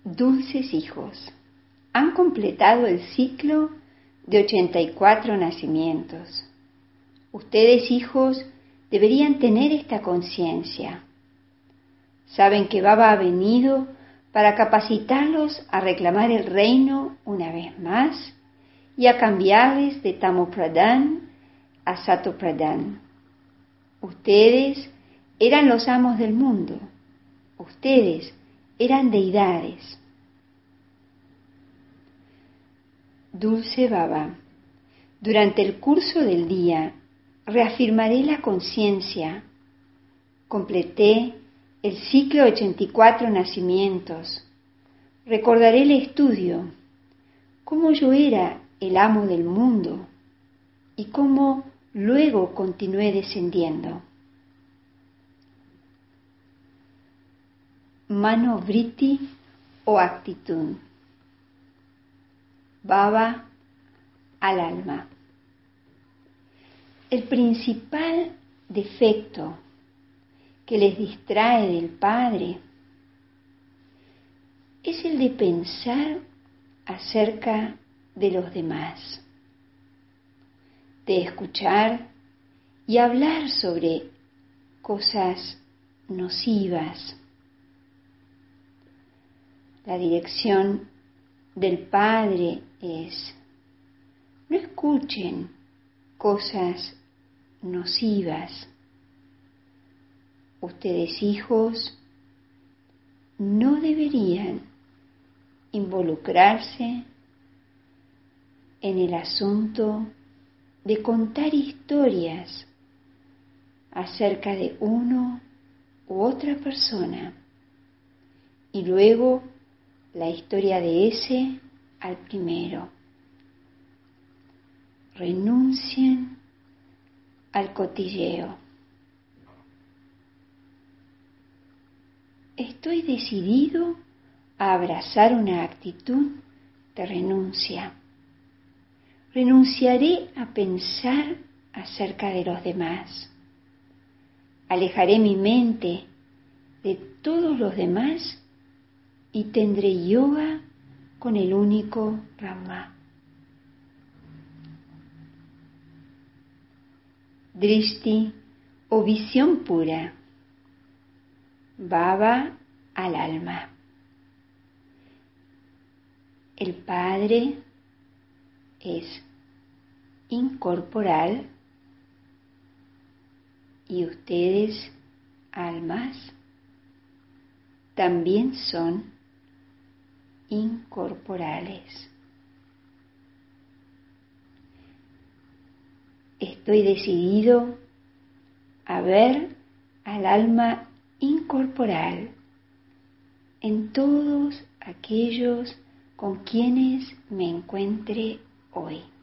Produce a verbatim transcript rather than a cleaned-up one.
Dulces hijos, han completado el ciclo de ochenta y cuatro nacimientos. Ustedes, hijos, deberían tener esta conciencia. Saben que Baba ha venido para capacitarlos a reclamar el reino una vez más y a cambiarles de Tamo Pradhan a Sato Pradhan. Ustedes eran los amos del mundo. Ustedes eran deidades. Dulce Baba, durante el curso del día reafirmaré la conciencia. Completé el ciclo de ochenta y cuatro nacimientos. Recordaré el estudio, cómo yo era el amo del mundo y cómo luego continué descendiendo. Manovritti o actitud. Baba al alma. El principal defecto que les distrae del Padre es el de pensar acerca de los demás, de escuchar y hablar sobre cosas nocivas. La dirección del Padre es: no escuchen cosas nocivas. Ustedes, hijos, no deberían involucrarse en el asunto de contar historias acerca de uno u otra persona y luego la historia de ese al primero. Renuncien al cotilleo. Estoy decidido a abrazar una actitud de renuncia. Renunciaré a pensar acerca de los demás. Alejaré mi mente de todos los demás y tendré yoga con el único Brahma. Drishti o visión pura. Baba al alma. El Padre es incorporal y ustedes, almas, también son incorporales. Estoy decidido a ver al alma incorporal en todos aquellos con quienes me encuentre hoy.